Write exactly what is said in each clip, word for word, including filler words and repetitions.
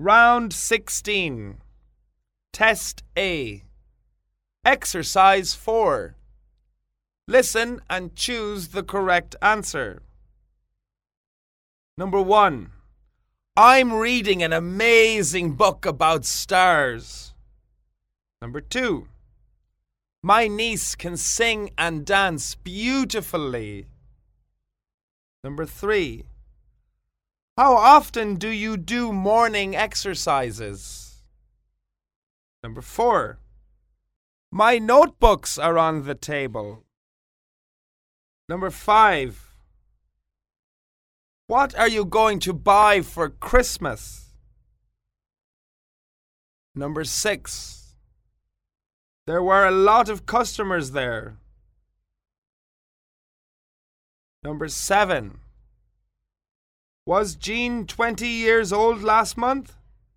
Round sixteen. Test A. Exercise four. Listen and choose the correct answer. Number one. I'm reading an amazing book about stars. Number two. My niece can sing and dance beautifully. Number three. How often do you do morning exercises? Number four. My notebooks are on the table. Number five. What are you going to buy for Christmas? Number six. There were a lot of customers there. Number seven. Was Jean twenty years old last month?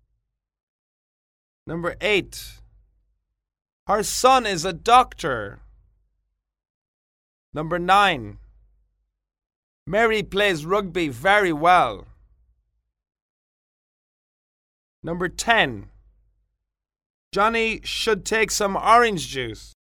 Number eight. Her son is a doctor. Number nine. Mary plays rugby very well. Number ten. Johnny should take some orange juice.